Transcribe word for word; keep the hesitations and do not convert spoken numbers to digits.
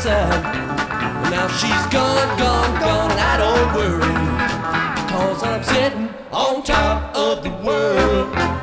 side. Now she's gone, gone, gone, and I don't worry, 'cause I'm sitting on top of the world.